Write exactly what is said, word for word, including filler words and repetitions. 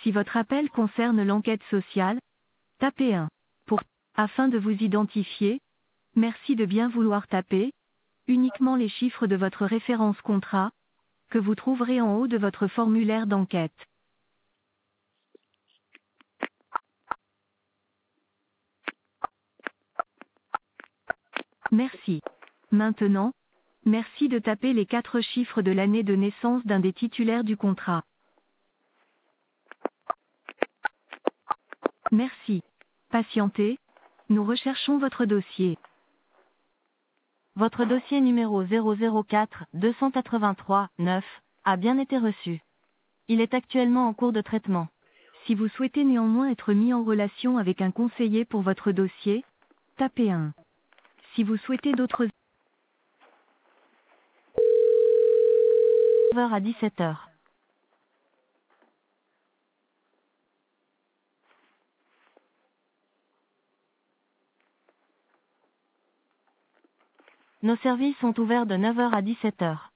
Si votre appel concerne l'enquête sociale, tapez un. Pour, afin de vous identifier, merci de bien vouloir taper uniquement les chiffres de votre référence contrat, que vous trouverez en haut de votre formulaire d'enquête. Merci. Maintenant, merci de taper les quatre chiffres de l'année de naissance d'un des titulaires du contrat. Merci. Patientez, nous recherchons votre dossier. Votre dossier numéro zéro zéro quatre deux cent quatre-vingt-trois neuf a bien été reçu. Il est actuellement en cours de traitement. Si vous souhaitez néanmoins être mis en relation avec un conseiller pour votre dossier, tapez un. Si vous souhaitez d'autres... neuf heures à dix-sept heures. Nos services sont ouverts de neuf heures à dix-sept heures.